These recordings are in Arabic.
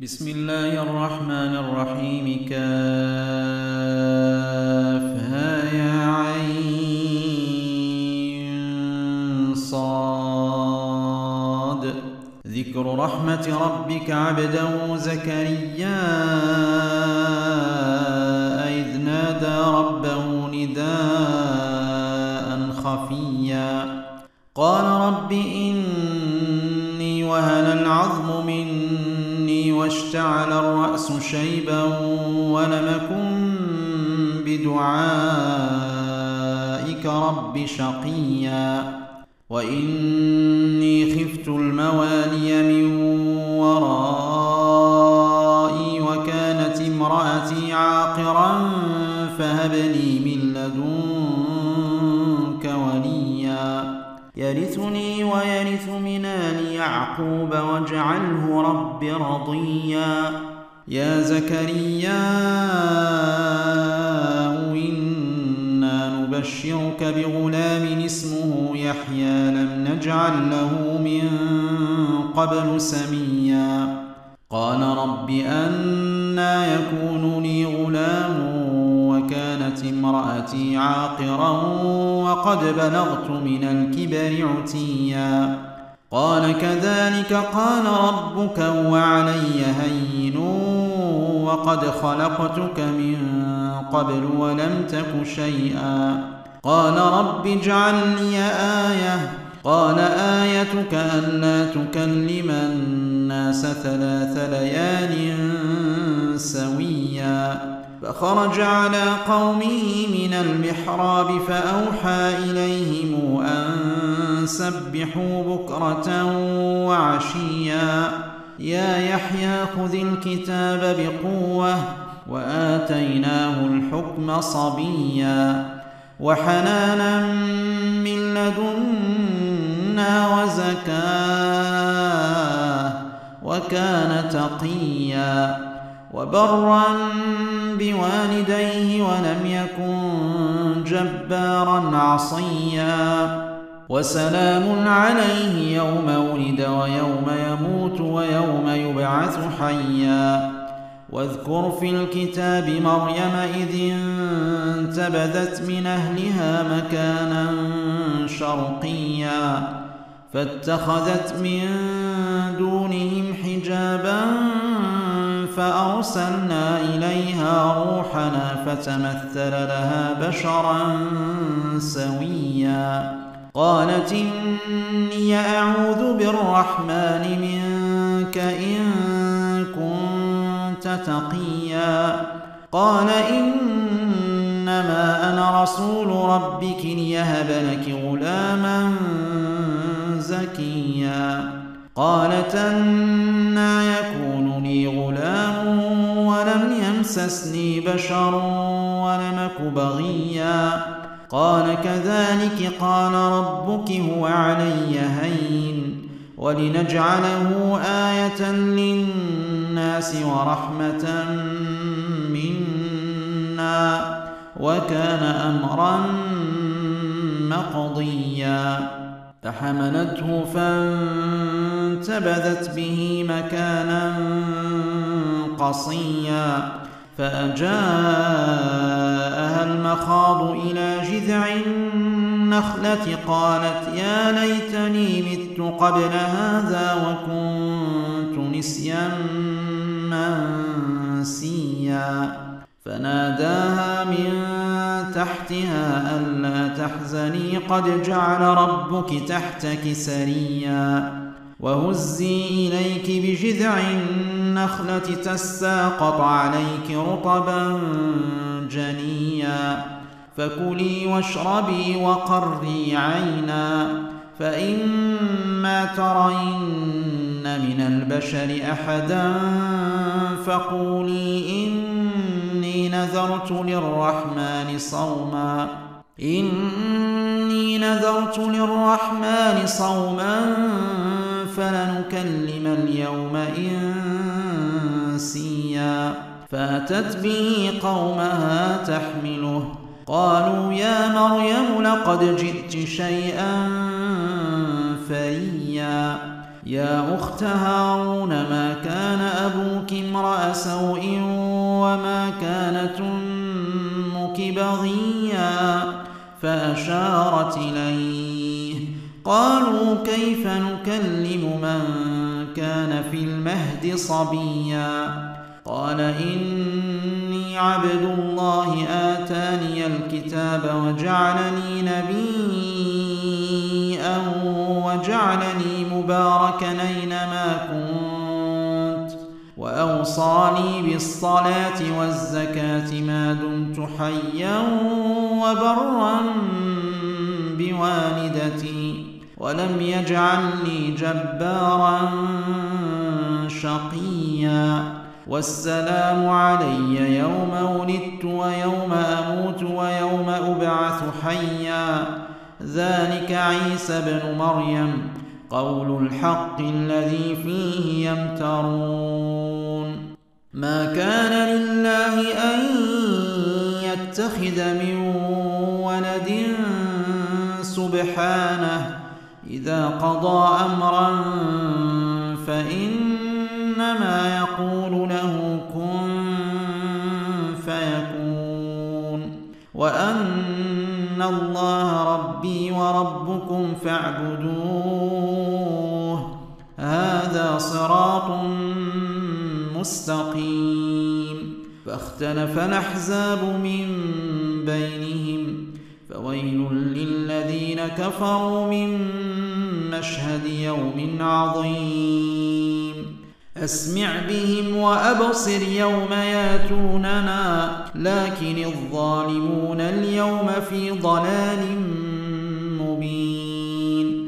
بسم الله الرحمن الرحيم. كافها يا عين صاد. ذكر رحمة ربك عبده زكريا إذ نادى ربه نداء خفيا قال رب إني وهن العظم مني واشتعل الرأس شيبا ولم أكن بدعائك رب شقيا وإني خفت الموالي من ورائي وكانت امرأتي عاقرا فهب لي من لدنك وليا يرثني ويرث من آل يعقوب واجعله رب رضيا. يا زكريا إنا نبشرك بغلام اسمه يحيى لم نجعل له من قبل سميا قال رب أنى يكون لي غلام وكانت امرأتي عاقرا وقد بلغت من الكبر عتيا قال كذلك قال ربك هو علي هين وقد خلقتك من قبل ولم تك شيئا قال رب اجعل لي آية قال آيتك ألا تكلم الناس 3 ليال سويا فخرج على قومه من المحراب فأوحى إليهم أن سبحوا بكرة وعشيا يا يحيى خذ الكتاب بقوة وآتيناه الحكم صبيا وحنانا من لدنا وزكاة وكان تقيا وبرا بوالديه ولم يكن جبارا عصيا وسلام عليه يوم ولد ويوم يموت ويوم يبعث حيا واذكر في الكتاب مريم إذ انتبذت من أهلها مكانا شرقيا فاتخذت من دونهم حجابا فأرسلنا إليها روحنا فتمثل لها بشرا سويا قالت إني أعوذ بالرحمن منك إن كنت تقيا قال إنما أنا رسول ربك ليهب لك غلاما زكيا قالت أنى يكون لي غلام ولم يمسسني بشر ولم أك بغيا قال كذلك قال ربك هو علي هين ولنجعله آية للناس ورحمة منا وكان أمرا مقضيا فحملته فانتبذت به مكانا قصيا فأجاءها المخاض إلى جذع النخلة قالت يا ليتني مت قبل هذا وكنت نسيا منسيا فناداها من تحتها ألا تحزني قد جعل ربك تحتك سريا وهزي إليك بجذع النخلة تساقط عليك رطبا جنيا فكلي واشربي وقري عينا فإما ترين من البشر أحدا فقولي إني نذرت للرحمن صوما فلنكلم اليوم إنسيا فأتت به قومها تحمله قالوا يا مريم لقد جئت شيئا فريا يا أخت هارون ما كان أبوك امرأ سوء وما كانت أمك بغيا فأشارت إليه. قالوا كيف نكلم من كان في المهد صبيا؟ قال إني عبد الله آتاني الكتاب وجعلني نبيا وجعلني مباركا أينما كنت وأوصاني بالصلاة والزكاة ما دمت حيا وبرا بوالدتي ولم يجعلني جبارا شقيا. والسلام علي يوم ولدت ويوم أموت ويوم أبعث حيا. ذلك عيسى بن مريم قول الحق الذي فيه يمترون. ما كان لله أن يتخذ من ولد سبحانه إذا قضى أمرا فإنما يقول له كن فيكون وأن الله ربي وربكم فاعبدوه هذا صراط مستقيم. فاختلف الأحزاب من بينهم فويل للذين كفروا من مشهد يوم عظيم. أسمع بهم وأبصر يوم ياتوننا لكن الظالمون اليوم في ضلال مبين.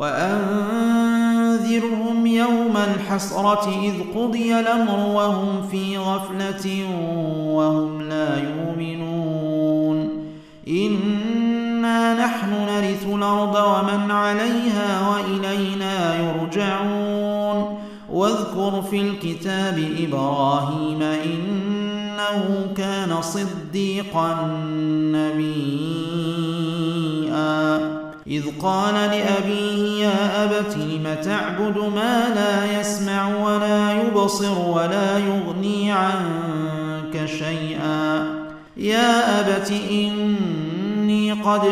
وأنذرهم يوم الحسرة إذ قضي الأمر وهم في غفلة وهم لا يؤمنون. إنا نحن نرث الأرض ومن عليها وإلينا يرجعون. واذكر في الكتاب إبراهيم إنه كان صديقا نبيا إذ قال لأبيه يا أبت لم تعبد ما لا يسمع ولا يبصر ولا يغني عنك شيئا. يا أبت إني قد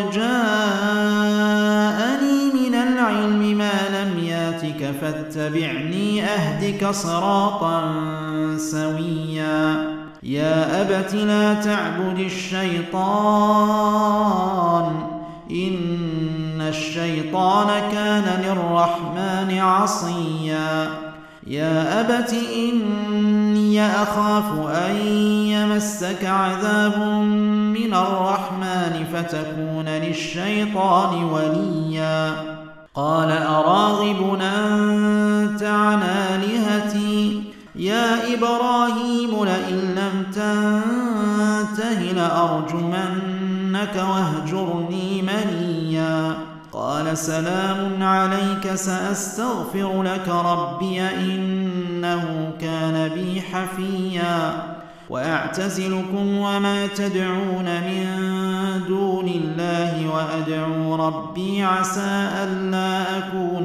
جاءني من العلم ما لم ياتك فاتبعني أهدك صراطا سويا. يا أبت لا تعبد الشيطان إن الشيطان كان للرحمن عصيا. يا أبت إني أخاف أن يمسك عذاب من الرحمن فتكون للشيطان وليا. قال أراغب أنت عن آلهتي يا إبراهيم لئن لم تنته لأرجمنك واهجرني مليا. قال سلام عليك سأستغفر لك ربي إنه كان بي حفيا. وأعتزلكم وما تدعون من دون الله وأدعو ربي عسى ألا أكون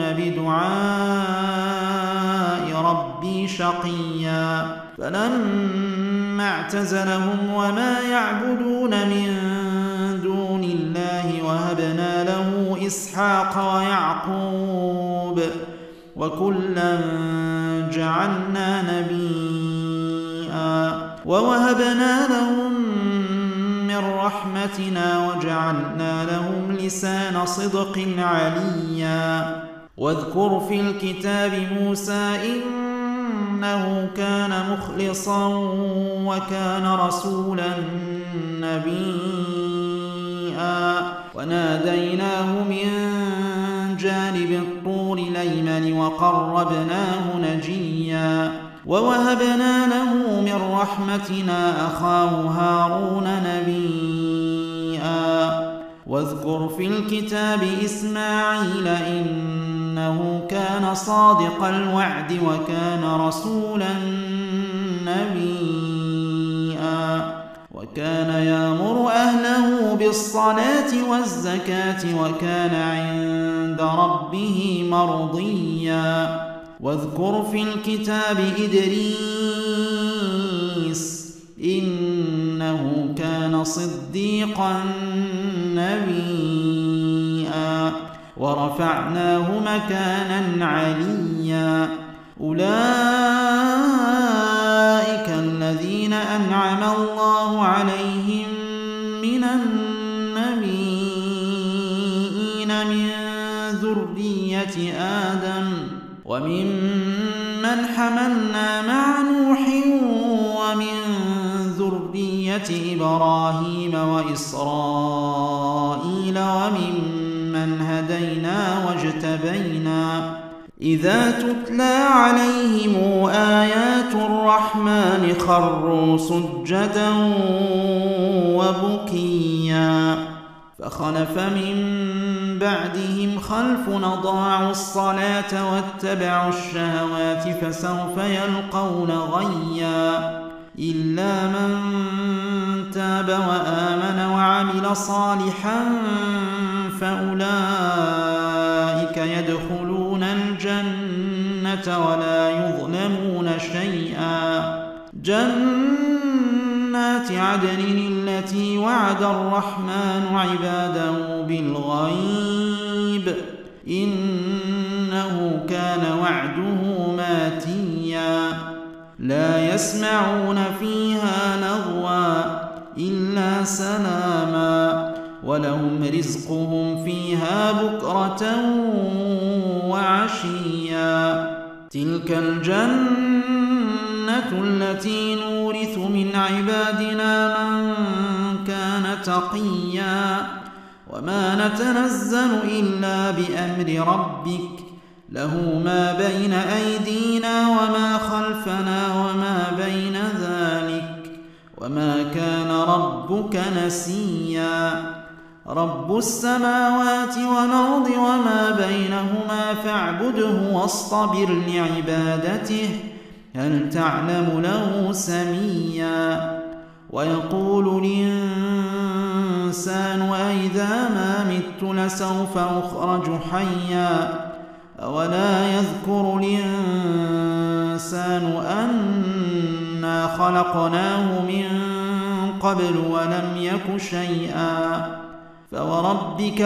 بدعاء ربي شقيا. فلما اعتزلهم وما يعبدون من دون الله وهبنا له إسحاق ويعقوب وكلا جعلنا نبيا ووهبنا لهم من رحمتنا وجعلنا لهم لسان صدق عليا. واذكر في الكتاب موسى إنه كان مخلصا وكان رسولا نبيا. وناديناه من جانب الطور الأيمن وقربناه نجيا. ووهبنا له من رحمتنا أخاه هارون نبيا. واذكر في الكتاب إسماعيل إنه كان صادق الوعد وكان رسولا نبيا. وكان يأمر أهله بالصلاة والزكاة وكان عند ربه مرضيا. واذكر في الكتاب إدريس إدريس إنه كان صديقا نبيا ورفعناه مكانا عليا أولئك الذين أنعم الله عليهم من النبيين من ذرية آدم وممن حملنا مع نوح ومن ذرية إبراهيم وإسرائيل وممن هدينا واجتبينا إذا تتلى عليهم آيات الرحمن خروا سجدا وبكيا فخلف من بعدهم خلف أضاعوا الصلاة واتبعوا الشهوات فسوف يلقون غيا إلا من تاب وآمن وعمل صالحا فأولئك يدخلون الجنة ولا يظلمون شيئا جنات عدن التي وعد الرحمن عباده بالغيب إنه كان وعده ماتيا لا يسمعون فيها لغوا إلا سلاما ولهم رزقهم فيها بكرة وعشيا تلك الجنة التي نورث من عبادنا من كان تقيا وما نتنزل إلا بأمر ربك له ما بين أيدينا وما خلفنا وما بين ذلك وما كان ربك نسيا رب السماوات والأرض وما بينهما فاعبده واصطبر لعبادته هل تعلم له سميا ويقول الإنسان أإذا ما مت لسوف أخرج حيا أولا يذكر الإنسان أنا خلقناه من قبل ولم يك شيئا فوربك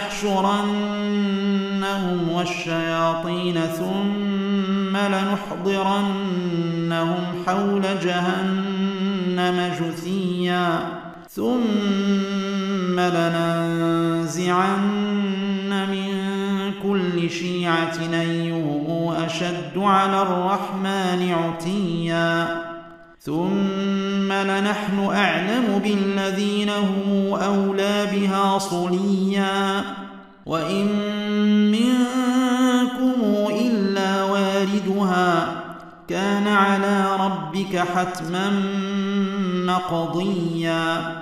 لنحشرنهم والشياطين ثم لنحضرنهم حول جهنم جثيا ثم لننزعن من كل شيعة أيهم أشد على الرحمن عتيا ثم لنحن أعلم بالذين هم أولى بها صليا وإن منكم إلا واردها كان على ربك حتما مقضيا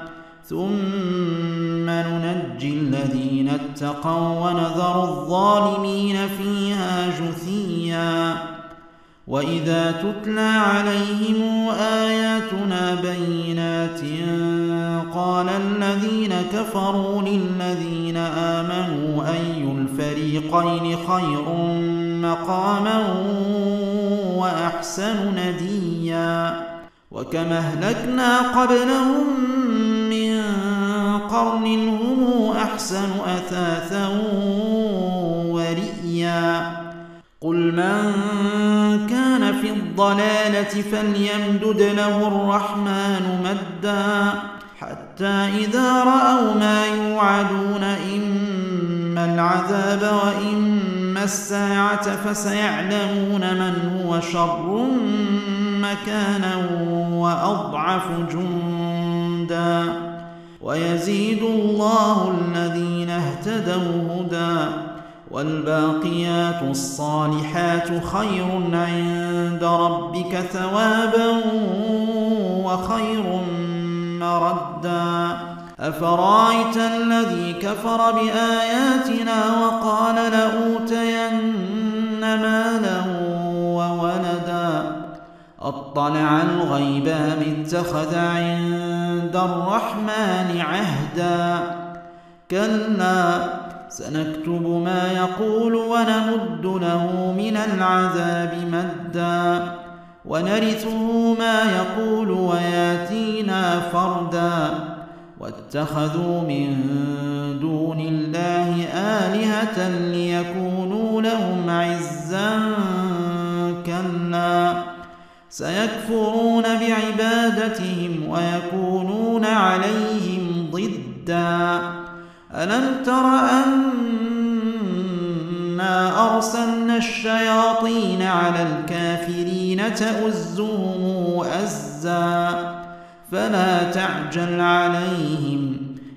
ثم ننجي الذين اتقوا ونذر الظالمين فيها جثيا وإذا تتلى عليهم آياتنا بينات قال الذين كفروا للذين آمنوا أي الفريقين خير مقاما وأحسن نديا وكم أهلكنا قبلهم من قرن هم أحسن أثاثا ورئيا قل من كان في الضلالة فليمدد له الرحمن مدا حتى إذا رأوا ما يوعدون إما العذاب وإما الساعة فسيعلمون من هو شر مكانا وأضعف جندا ويزيد الله الذين اهتدوا هدى والباقيات الصالحات خير عند ربك ثوابا وخير مردا أفرأيت الذي كفر بآياتنا وقال لأوتين مالا وولدا أطلع الغيب أم اتخذ عند الرحمن عهدا كلا سنكتب ما يقول ونمد له من العذاب مدا ونرثه ما يقول وياتينا فردا واتخذوا من دون الله آلهة ليكونوا لهم عزا كلا سيكفرون بعبادتهم ويكونون عليهم ضدا ألم تر أنا أرسلنا الشياطين على الكافرين تؤزهم أزا فلا تعجل عليهم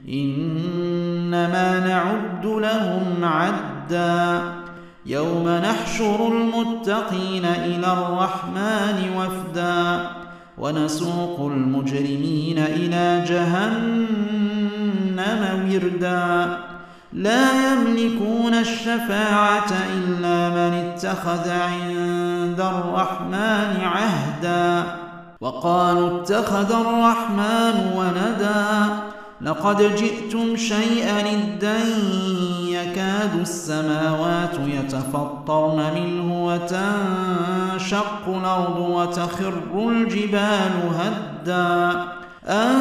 إنما نعد لهم عدا يوم نحشر المتقين إلى الرحمن وفدا ونسوق المجرمين إلى جهنم وردا لا يملكون الشفاعة إلا من اتخذ عند الرحمن عهدا وقالوا اتخذ الرحمن ولدا لقد جئتم شيئا إدا يكاد السماوات يتفطرن منه وتنشق الأرض وتخر الجبال هدا أن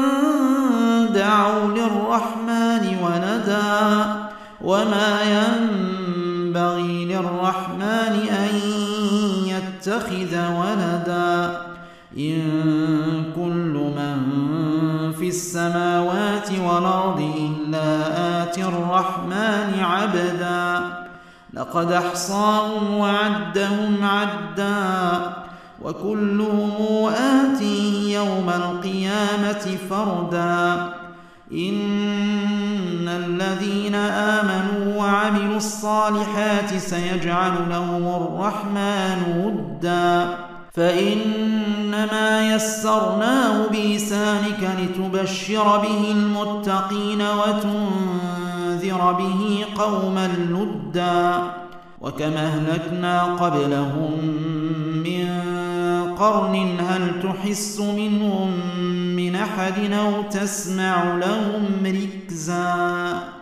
دعوا للرحمن ولدا وما ينبغي للرحمن أن يتخذ ولدا إن كل من في السماوات والأرض إلا آتي الرحمن عبدا لقد أحصاهم وعدهم عدا وكلهم آتيه يوم القيامة فردا إن الذين آمنوا وعملوا الصالحات سيجعل لهم الرحمن ودا فإنما يسرناه بلسانك لتبشر به المتقين وتنذر به قوما لدا وكما أهلكنا قبلهم من قرن هل تحس منهم من أحد أو تسمع لهم ركزا